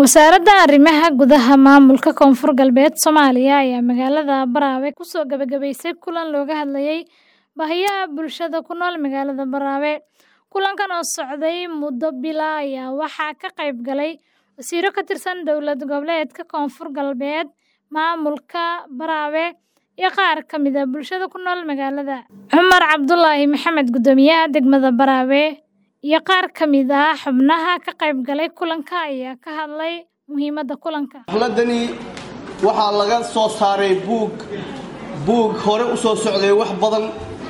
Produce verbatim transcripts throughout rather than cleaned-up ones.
Wasaaradda Arrimaha Gudaha Maamulka Koonfur Galbeed Soomaaliya ayaa magaalada Baraawe ku soo gabagabaysay kulan looga hadlayay baahiyaha bulshada ku nool magaalada Baraawe. Kulankan oo socday muddo bila ayaa waxaa ka qayb galay wasiirro ka tirsan dowlad goboleedka Koonfur Galbeed, maamulka Baraawe, iyo qaar ka mid ah bulshada ku nool magaalada. Cumar Cabdullaahi Maxamed, guddoomiyaha degmada Baraawe, iyo qaar ka mid ah xubnaha ka qayb galay kulanka ayaa ka hadlay muhiimadda kulanka. Xafladani waxaa laga soo saaray buug buug hore u soo socday wax badan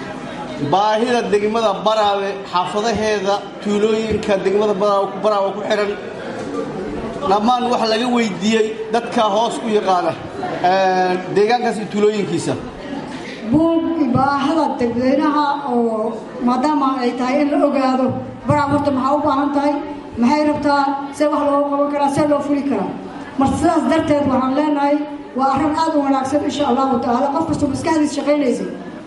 baahida degmada Baraawe, xaafadaheeda, tuulooyinka degmada Baraawe ku xiran dhammaan wax laga weydiiyay dadka hoos u yaqaana ee deegaankaas iyo tuulooyinkiisa. buug baahida dadweynaha oo maadaama ay tahay in la ogaado Baraawe horta maxaa u baahan tahay, maxay rabtaa, see wax loo qaban karaa, see loo fuli karaa. marka sidaas darteed waxaan leenahay waa arrin aad u wanaagsan insha Allahu taala qof kasta maskaxdiisa shaqaynaysa.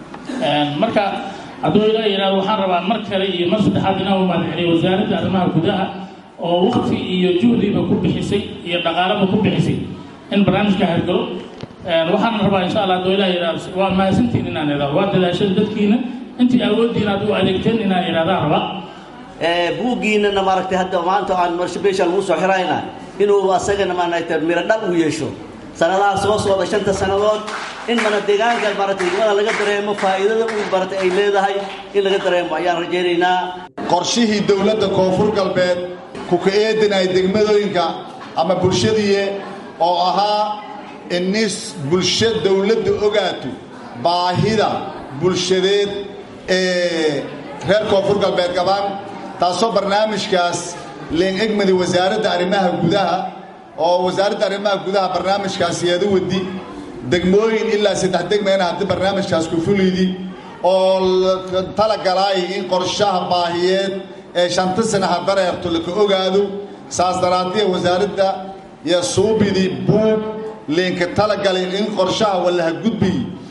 marka hadduu ilaahay yiraahdo waxaan rabaa mar kale iyo mar saddexaad inaan u mahadceliyo wasaaradda arrimaha gudaha oo waqti iyo juhdiba ku bixisay iyo dhaqaalaba ku bixisay in barnaamijka hirgalo. waxaan rabaa insha Allah hadduu ilaahay yiraahdo waa mahadsantiin inaan yiraahdo waa dadaashada dadkiina intii awoodiina aad u adeegteen inaan yiraahdo raba buugiina maaragtay hadda maanta aan marshabeesha lagu soo xiraynaa inuu asagana maaragtay miro dhal u yeesho sanadaha soo socda shanta sanadood in mana deegaanka maaragtay wada laga dareemo faa'iidada uu baratay ay leedahay in laga dareemo ayaan rajaynaynaa. qorshihii dawladda Koonfur Galbeed ku ka eedanay degmadooyinka ama bulshadiye oo ahaa in bulshada dawladdu ogaato baahida bulshadeed ee reer Koonfur Galbeed qabaan taasoo barnaamijkaas leen egmadi wasaaradda arrimaha gudaha oo wasaaradda arrimaha gudaha barnaamijkaas iyada wadi degmooyin ilaa saddex degmeen hadda barnaamijkaas ku fulidi oo tala galay in qorshaha baahiyeed ee shanta sano habareerto la ogaado saas daraadii wasaaradda ya suubidi buug leen ka tala galay in qorshaha walaha gudbi